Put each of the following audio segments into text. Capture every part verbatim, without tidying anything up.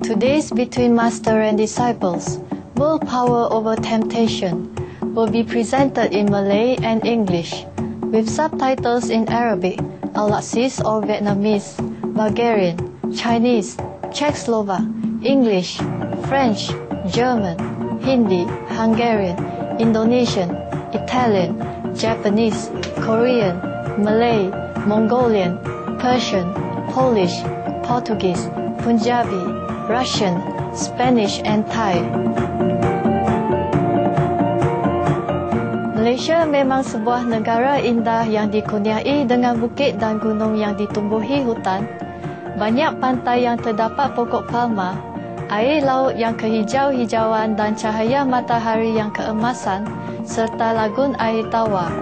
Today's Between Master and Disciples, Willpower Over Temptation, will be presented in Malay and English, with subtitles in Arabic, Alexis or Vietnamese, Bulgarian, Chinese, Czechoslovak, English, French, German, Hindi, Hungarian, Indonesian, Italian, Japanese, Korean, Malay, Mongolian, Persian, Polish, Portuguese, Punjabi, Russian, Spanish, and Thai. Malaysia memang sebuah negara indah yang dikurniai dengan bukit dan gunung yang ditumbuhi hutan, banyak pantai yang terdapat pokok palma, air laut yang kehijau-hijauan dan cahaya matahari yang keemasan, serta lagun air tawar.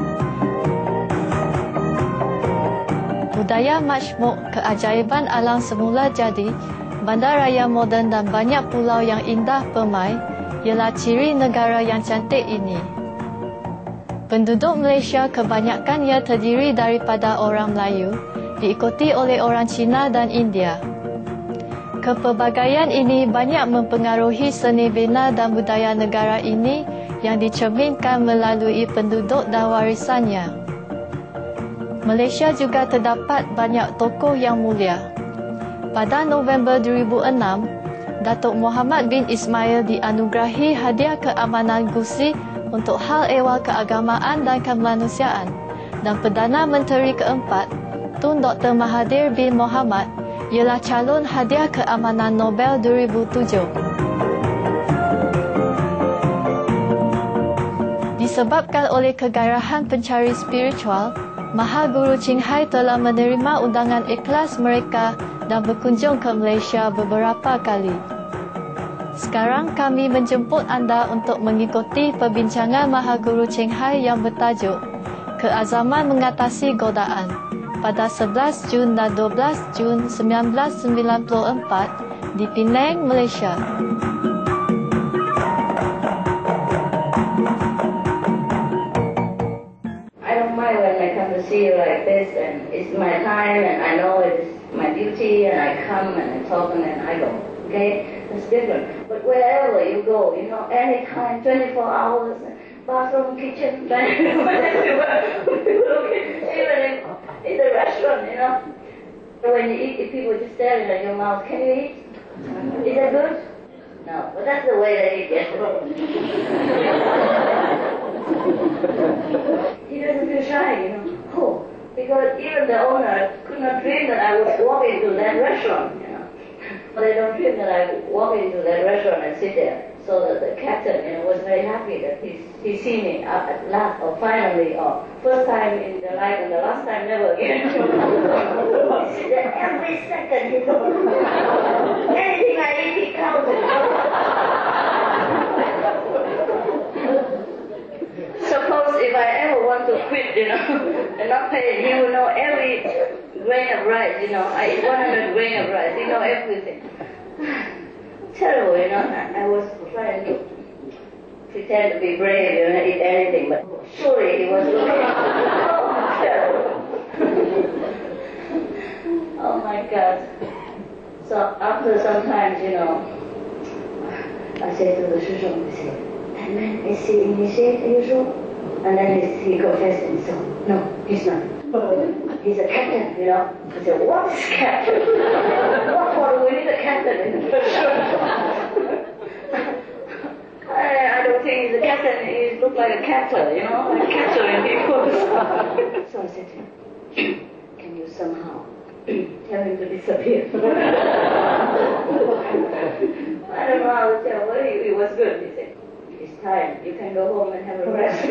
Budaya majmuk, keajaiban alam semula jadi, bandaraya moden dan banyak pulau yang indah permai ialah ciri negara yang cantik ini. Penduduk Malaysia kebanyakan ia terdiri daripada orang Melayu, diikuti oleh orang Cina dan India. Kepelbagaian ini banyak mempengaruhi seni bina dan budaya negara ini yang dicerminkan melalui penduduk dan warisannya. Malaysia juga terdapat banyak tokoh yang mulia. Pada November dua ribu enam, Datuk Muhammad bin Ismail dianugerahi hadiah keamanan Gusi untuk hal ehwal keagamaan dan kemanusiaan, dan Perdana Menteri keempat, Tun Doktor Mahathir bin Mohamad, ialah calon hadiah keamanan Nobel dua ribu tujuh. Disebabkan oleh kegairahan pencari spiritual, Maha Guru Ching Hai telah menerima undangan ikhlas mereka dan berkunjung ke Malaysia beberapa kali. Sekarang kami menjemput anda untuk mengikuti perbincangan Maha Guru Ching Hai yang bertajuk Keazaman Mengatasi Godaan pada sebelas Jun dan dua belas Jun seribu sembilan ratus sembilan puluh empat di Penang, Malaysia. See you like this, and it's my time, and I know it's my duty, and I come and I talk and then I go. Okay, it's different. But wherever you go, you know, anytime, twenty-four hours, bathroom, kitchen, everywhere. Even in, in the restaurant, you know, when you eat, if people just staring at your mouth, can you eat? Is that good? No, but that's the way they eat yesterday. He doesn't feel shy, you know. Oh, because even the owner could not dream that I would walk into that restaurant, you know. They don't dream that I would walk into that restaurant and sit there. So that the captain, you know, was very happy that he he see me uh, at last, or finally, or first time in the life and the last time never again. He sit there every second, you know. Anything I eat, he counts it. Suppose if I ever want to quit, you know, and not pay, he will know every grain of rice, you know. I eat one hundred grain of rice, he know everything. Terrible, you know. I, I was trying to pretend to be brave, you know, eat anything, but surely he was looking. Oh, terrible. Oh my God. So after sometimes, you know, I say to the Shishong, I say, that man is he initiate, are you sure? And then he, he confessed himself. No, he's not. He's a captain, you know. I said, what is captain? What for do we need a captain in the first I, I don't think he's a captain. He looks like a captor, you know, like capturing people. So I said to him, can you somehow tell him to disappear? I don't know how to tell. Well, he, he was good, he said. It's time. You can go home and have a rest.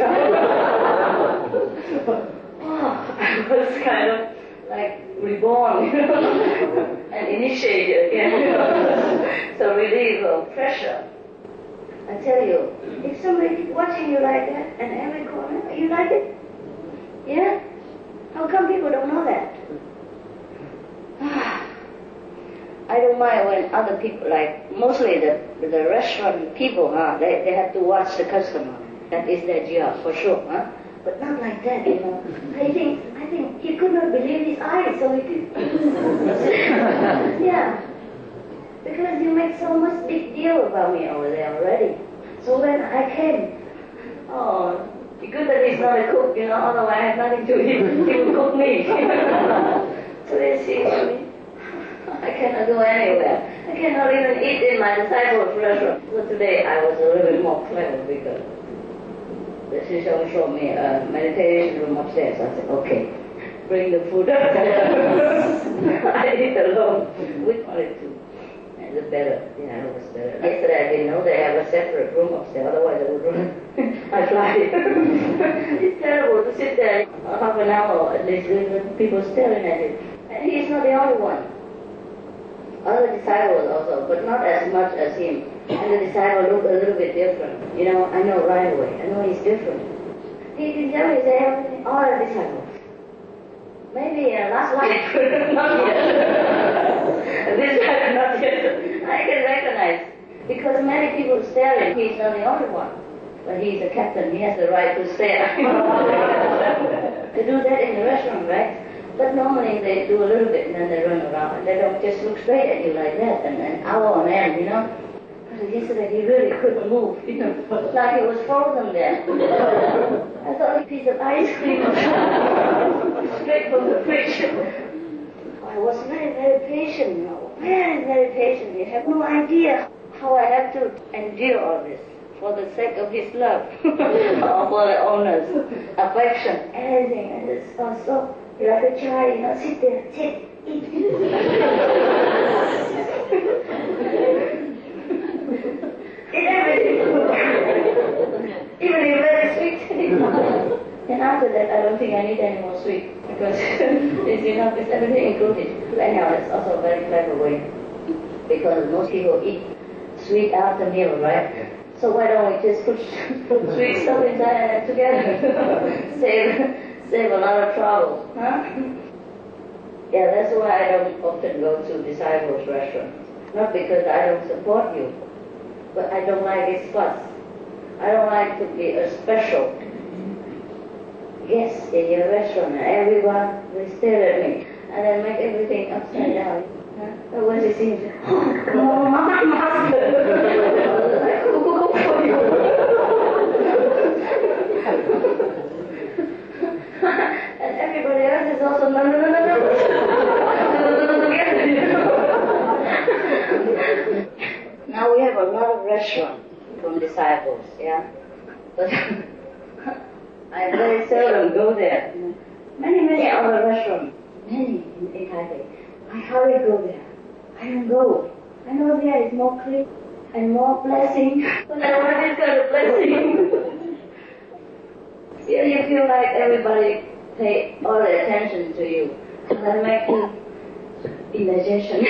Oh, I was kind of like reborn, you know, and initiated again, you know. So relief of pressure. I tell you, if somebody watching you like that and every corner, you like it? Yeah? How come people don't know that? I don't mind when other people, like mostly the the restaurant people, huh? They they have to watch the customer. That is their job for sure, huh? But not like that, you know. I think I think he could not believe his eyes, so he could. Yeah, because you make make so much big deal about me over there already. So when I came, oh, it's good that he's not a cook, you know, otherwise I have nothing to eat. He will cook me. So they see me. I cannot go anywhere. I cannot even eat in my disciples' restaurant. So today I was a little bit more clever because the Shisho showed me a meditation room upstairs. I said, okay, bring the food upstairs. I eat alone. We wanted to. And the better, yeah, it was better. Yesterday I didn't know they have a separate room upstairs, otherwise I would run. I fly. It's terrible to sit there half an hour at least with people staring at you. And he's not the only one. Other disciples also, but not as much as him. And the disciple looked a little bit different. You know, I know right away. I know he's different. He didn't tell me everything. All the disciples. Maybe uh, last life, not yet. This life, not yet. I can recognize. Because many people staring, he's not the only one. But he's a captain, he has the right to stare. They do that in the restaurant, right? But normally they do a little bit and then they run around and they don't just look straight at you like that and an hour on end, you know. But yesterday he really couldn't move, you know, like he was frozen there. I thought a piece of ice cream straight from the fridge. I was very, very patient, you know, very, very patient. You have no idea how I have to endure all this for the sake of his love, or for the owner's affection, anything. And it's uh, so. Like a child, you know, sit there, sit, eat. Eat everything. Even if very sweet. And after that, I don't think I need any more sweet. Because it's enough, it's everything included. But anyhow, that's also a very clever way. Because most people eat sweet after meal, right? So why don't we just put sweet stuff inside and together? Save. Save a lot of trouble, huh? Yeah, that's why I don't often go to disciples' restaurants. Not because I don't support you, but I don't like this fuss. I don't like to be a special guest in your restaurant and everyone will stare at me and then make everything upside down. Huh? But when they see me, oh, my master! I cook for you. And everybody else is also no, no, no, no, no. Now we have a lot of restaurants from disciples, yeah. But I very seldom go there. Many, many other restaurants, many in Taipei. I hardly go there. I don't go. I know there is more clean and more blessing. But I want this kind of blessing. Here you feel like everybody pay all the attention to you. So that makes you indigestion.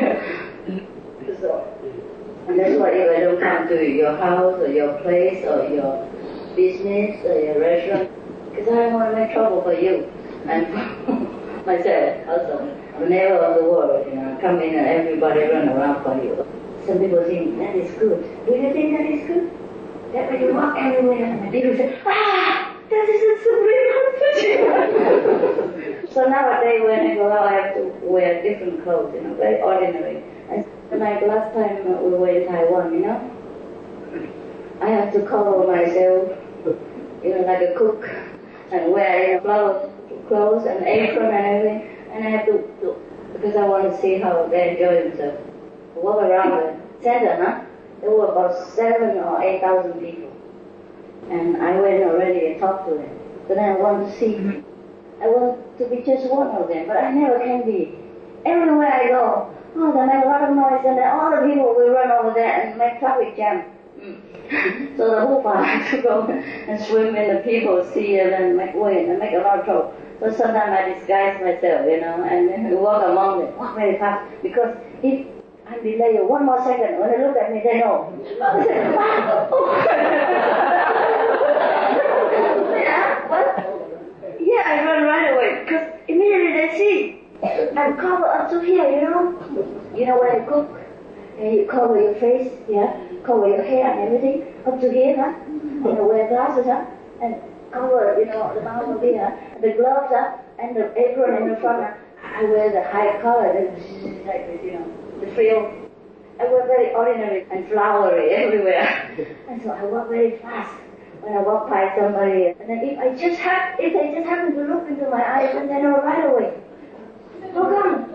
So, and that's why if I don't come to your house or your place or your business or your restaurant, because I don't want to make trouble for you and for myself also. I'm the neighbor of the world, you know, come in and everybody run around for you. Some people think that is good. Do you think that is good? That when you walk everywhere and people say, ah! That is a supreme position. So nowadays when I go out, I have to wear different clothes, you know, very ordinary. And like last time we were in Taiwan, you know, I have to cover myself, you know, like a cook, and wear, you know, flower clothes and apron and everything. And I have to, to, because I want to see how they enjoy themselves. Walk around the center, huh? There were about seven or eight thousand people. And I went already and talked to them. But then I want to see, I want to be just one of them, but I never can be. Everywhere I go, oh, they make a lot of noise, and then all the people will run over there and make traffic jam. Mm. So the whole part has to go and swim in the people, see and then make way and make a lot of trouble. So sometimes I disguise myself, you know, and then walk among them, walk very fast, because if I'm delayed one more second, when they look at me, they know. Yeah, but yeah, I run right away because immediately they see I'm covered up to here, you know. You know when you cook, and you cover your face, yeah, cover your hair and everything up to here, huh? And you wear glasses, huh? And cover, you know, the mouth of here, huh? The gloves, huh? And the apron in the front. Huh? I wear the high collar, like this, you know, the frill. I was very ordinary and flowery everywhere. And so I walk very fast when I walk by somebody. And then if I just have, if they just happen to look into my eyes, then they know right away. How come?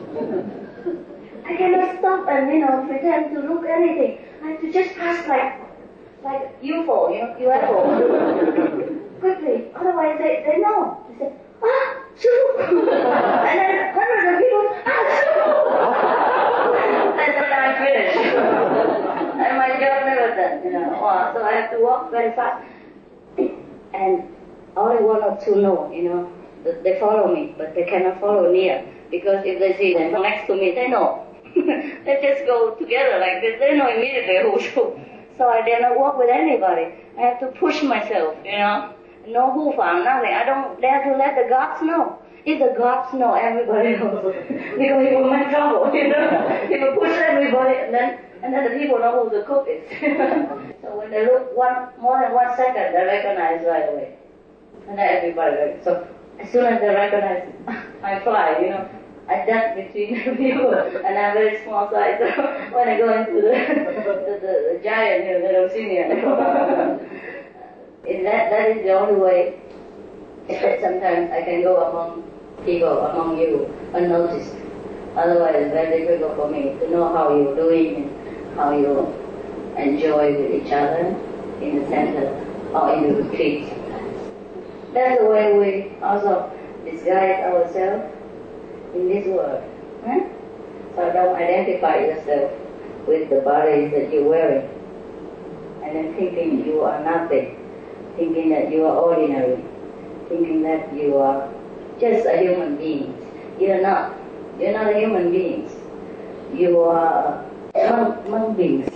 I cannot stop and, you know, pretend to look anything. I have to just pass like, like U F O, you know, U F O. Quickly. Otherwise they, they know. They say, ah, shoo! And then hundreds of people, ah, shoo! And then I'm finished. And my job never done, you know. Wow. So I have to walk very fast. And only one or two know, you know. They follow me, but they cannot follow near. Because if they see them next to me, they know. They just go together like this. They know immediately who's who. So I dare not walk with anybody. I have to push myself, you know. No who found nothing. I don't dare to let the gods know. If the gods know, everybody knows. Because you will make trouble, you know. You will push everybody, and then and then the people know who the cook is. So when they look one more than one second, they recognize right away. And then everybody. So as soon as they recognize, I fly, you know. I dance between the people, and I'm very small size. So when I go into the the, the, the giant, you know, they don't see me anymore. that that is the only way. That sometimes I can go among people, among you, unnoticed. Otherwise, it's very difficult for me to know how you're doing and how you enjoy with each other in the center or in the retreat sometimes. That's the way we also disguise ourselves in this world. Huh? So don't identify yourself with the body that you're wearing and then thinking you are nothing, thinking that you are ordinary, thinking that you are just a human being. You're not. You're not a human being. You are monk, monk beings.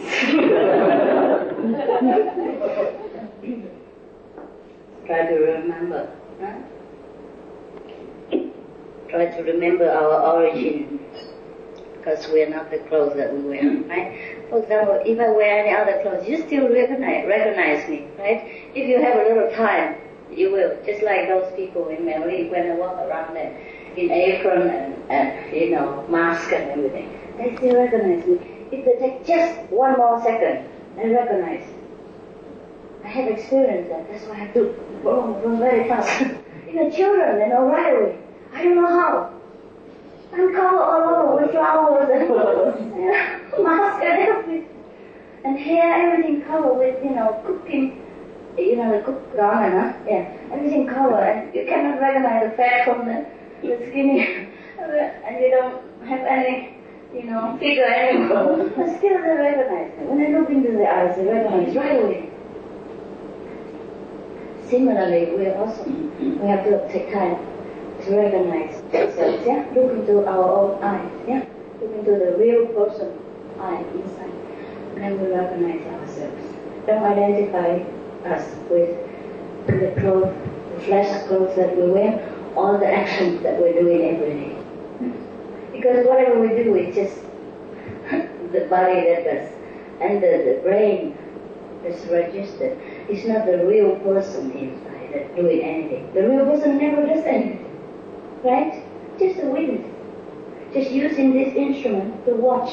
Try to remember. Huh? Try to remember our origin, because we are not the clothes that we wear, right? For example, if I wear any other clothes, you still recognize, recognize me, right? If you have a little time, you will, just like those people in Merlin, when I walk around there, in apron and, and, you know, mask and everything, they still recognize me. If they take just one more second, they recognize. I have experienced that, that's why I have to run, run very fast. Even children, they know right away. I don't know how. I'm covered all over with flowers and mask and everything. And hair, everything covered with, you know, cooking, you know, the cook ramen, huh? Yeah, everything covered. And you cannot recognize the fat from the, the skinny. And you don't have any, you know, figure anymore. But still they recognize me. When I look into the eyes, they recognize right away. Similarly, we also, we have to take time to recognize ourselves, yeah? Look into our own eyes, yeah? Look into the real person eye inside. And then we recognize ourselves. Don't identify us with the clothes, the flesh clothes that we wear, or the actions that we're doing every day. Because whatever we do, it's just the body that does. And the, the brain that's registered. It's not the real person inside that's doing anything. The real person never does anything. Right? Just a witness. Just using this instrument to watch.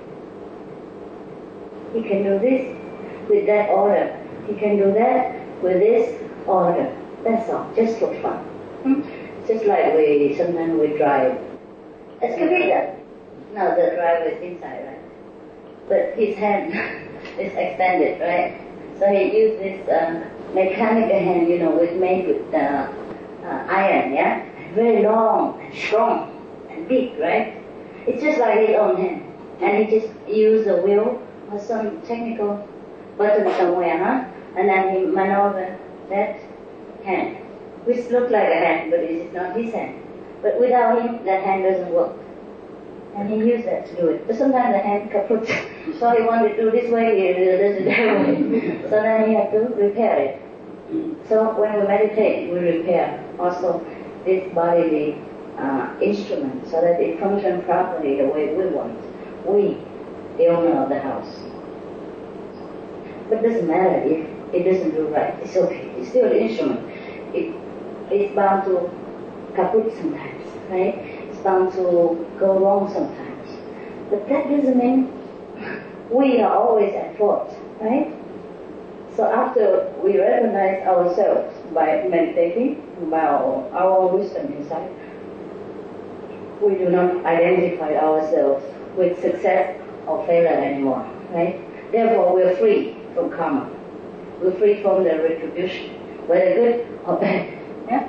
He can do this with that order. He can do that with this order. That's all. Just for fun. Hmm? Just like we sometimes we drive. Excavator. Now the driver is inside, right? But his hand is extended, right? So he used this uh, mechanical hand, you know, with made with uh, uh, iron, yeah? Very long and strong and big, right? It's just like his own hand. And he just used a wheel or some technical button somewhere, huh? And then he maneuvered that hand, which looked like a hand, but it is not his hand. But without him, that hand doesn't work. And he used that to do it. But sometimes the hand kaput. So he wanted to do this way, he does it that way. So then he had to repair it. So when we meditate, we repair also this bodily uh, instrument so that it functions properly the way we want. We, the owner of the house. But it doesn't matter if it doesn't do right. It's okay. It's still an instrument. It, it's bound to kaput sometimes, right? It's bound to go wrong sometimes. But that doesn't mean we are always at fault, right? So after we recognize ourselves by meditating, by our, our wisdom inside, we do not identify ourselves with success or failure anymore, right? Therefore, we're free from karma. We're free from the retribution, whether good or bad. Yeah?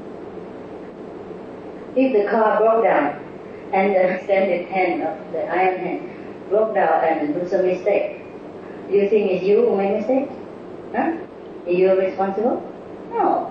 If the car broke down and the extended hand of the iron hand broke down and do some mistake, do you think it's you who made mistake? Huh? Are you responsible? No.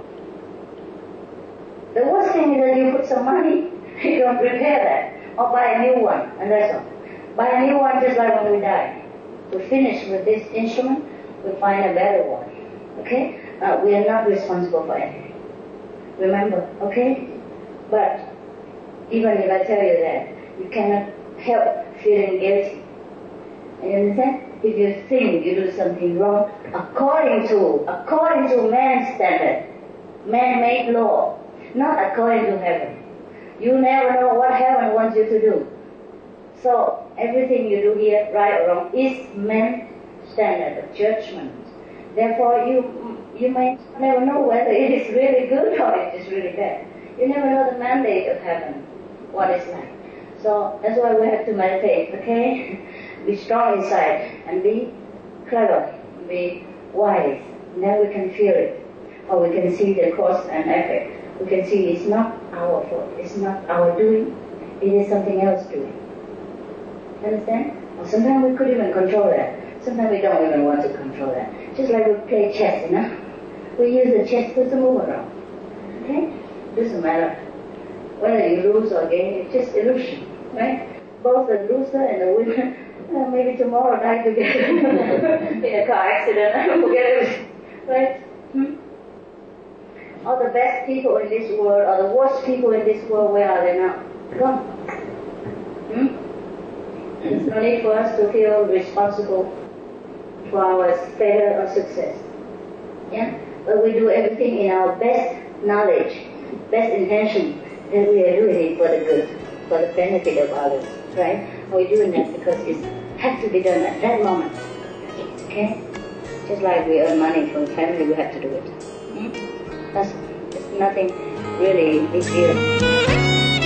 The worst thing is that you put some money, you don't repair that, or buy a new one, and that's all. Buy a new one just like when we die. We finish with this instrument, we find a better one. Okay? Uh, we are not responsible for anything. Remember, okay? But even if I tell you that, you cannot help feeling guilty. You understand? If you think you do something wrong, according to according to man's standard, man-made law, not according to heaven. You never know what heaven wants you to do. So everything you do here, right or wrong, is man's standard of judgment. Therefore, you you may never know whether it is really good or it is really bad. You never know the mandate of heaven, what it's like. So that's why we have to meditate, okay? Be strong inside and be clever, be wise. Then we can feel it, or we can see the cause and effect. We can see it's not our fault, it's not our doing, it is something else doing. Understand? Or sometimes we could even control that. Sometimes we don't even want to control that. Just like we play chess, you know? We use the chess to move around. Okay? Doesn't matter whether you lose or gain, it's just illusion, right? Both the loser and the winner, uh, maybe tomorrow die together in a car accident and forget everything, right? Hmm? All the best people in this world, or the worst people in this world, where are they now? Gone. Hmm? There's no need for us to feel responsible for our failure or success. Yeah? But we do everything in our best knowledge, best intention, and we are doing it for the good, for the benefit of others, right? We're doing that because it has to be done at that moment. Okay? Just like we earn money from family, we have to do it. Hmm? That's, that's nothing really big deal.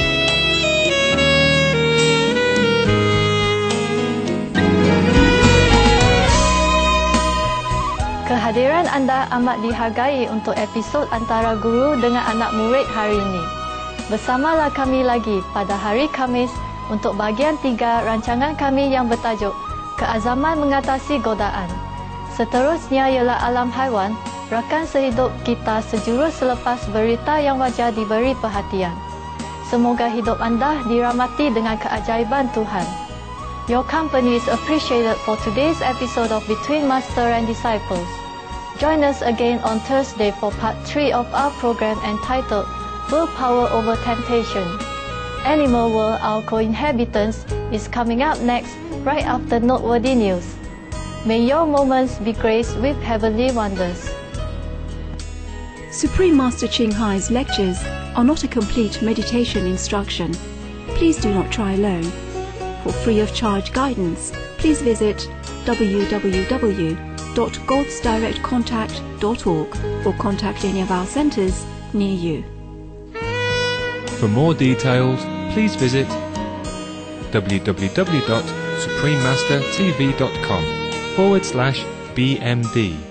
Kehadiran anda amat dihargai untuk episod antara guru dengan anak murid hari ini. Bersamalah kami lagi pada hari Khamis untuk bahagian tiga rancangan kami yang bertajuk Keazaman Mengatasi Godaan. Seterusnya ialah alam haiwan, rakan sehidup kita sejurus selepas berita yang wajar diberi perhatian. Semoga hidup anda dirahmati dengan keajaiban Tuhan. Your company is appreciated for today's episode of Between Master and Disciples. Join us again on Thursday for part three of our program entitled Willpower Over Temptation. Animal World, Our Co-Inhabitants is coming up next, right after Noteworthy News. May your moments be graced with heavenly wonders. Supreme Master Ching Hai's lectures are not a complete meditation instruction. Please do not try alone. For free of charge guidance, please visit w w w dot gods direct contact dot org or contact any of our centres near you. For more details, please visit w w w dot supreme master t v dot com forward slash B M D.